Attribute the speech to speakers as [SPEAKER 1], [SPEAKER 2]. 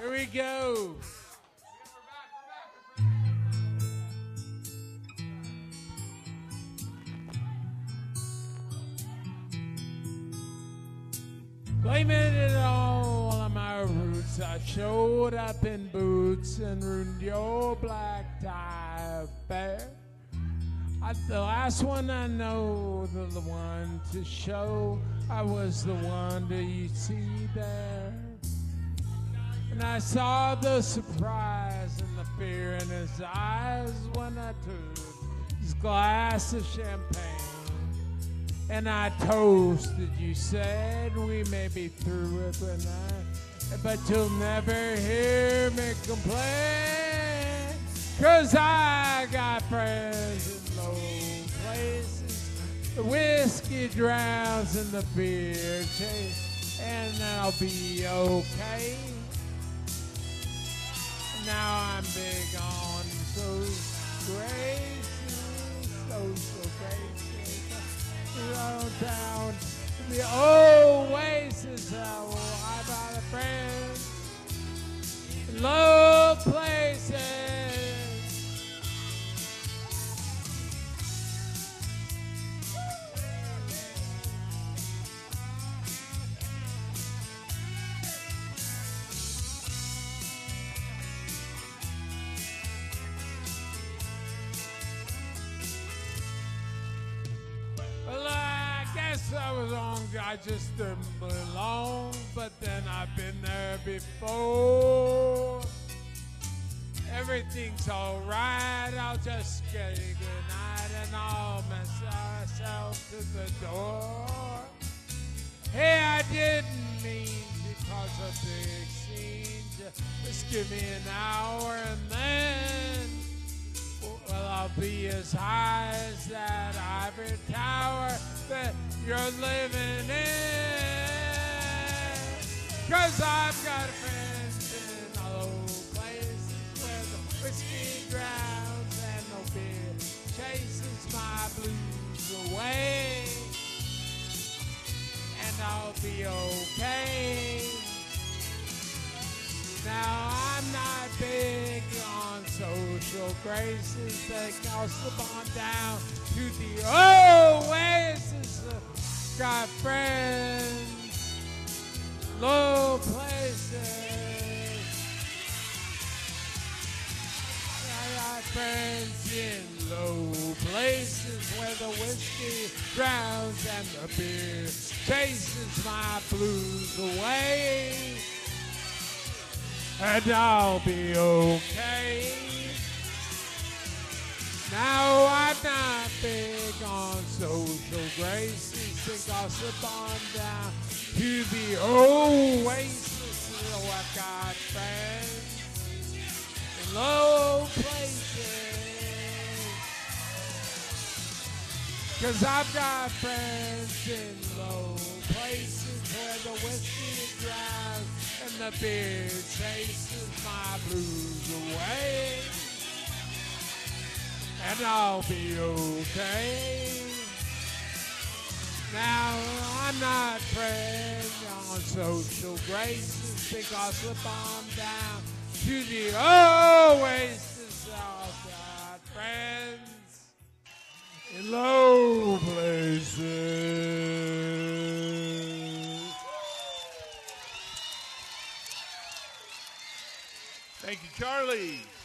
[SPEAKER 1] Here we go. Blaming it all on my roots. I showed up in boots and ruined your black tie affair. The last one I know, the one to show. I was the one that you see there. And I saw the surprise and the fear in his eyes when I took his glass of champagne. And I toasted, you said we may be through it tonight, but you'll never hear me complain. 'Cause I got friends in low places. The whiskey drowns and the beer chase, and I'll be okay. Now I'm big on social graces, social graces. Down to the oasis, I brought a friend in low places. I was wrong, I just didn't belong, but then I've been there before. Everything's alright, I'll just get a good night and I'll mess myself to the door. Hey, I didn't mean to cause a big scene, just give me an hour and then, well, I'll be as high as that ivory tower that you're living in. 'Cause I've got friends in all places where the whiskey drowns and no beer chases my blues away. And I'll be okay. Now I'm not big on social graces, they all slip on down to the oasis. Got friends, low places. I got friends in low places where the whiskey drowns and the beer chases my blues away. And I'll be okay. Now I'm not big on social graces. Think I'll slip on down to the oasis. Oh, I've got friends in low places. 'Cause I've got friends in low places where the whiskey drowns and the beer chases my blues away. And I'll be okay. Now I'm not preying on social graces. Think I'll slip on down to the oasis. I've got friends in low places.
[SPEAKER 2] Thank you, Charlie.